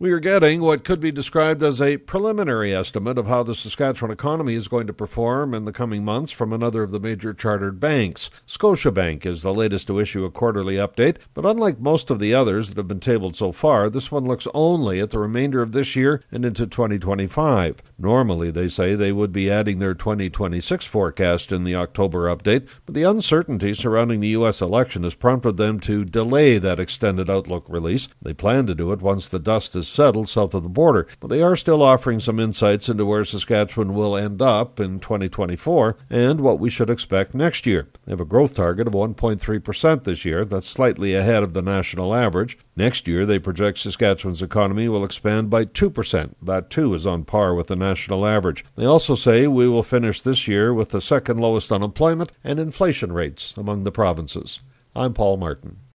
We are getting what could be described as a preliminary estimate of how the Saskatchewan economy is going to perform in the coming months from another of the major chartered banks. Scotiabank is the latest to issue a quarterly update, but unlike most of the others that have been tabled so far, this one looks only at the remainder of this year and into 2025. Normally, they say they would be adding their 2026 forecast in the October update, but the uncertainty surrounding the U.S. election has prompted them to delay that extended outlook release. They plan to do it once the dust is settled south of the border, but they are still offering some insights into where Saskatchewan will end up in 2024 and what we should expect next year. They have a growth target of 1.3% this year. That's slightly ahead of the national average. Next year, they project Saskatchewan's economy will expand by 2%. That, too, is on par with the national average. They also say we will finish this year with the second lowest unemployment and inflation rates among the provinces. I'm Paul Martin.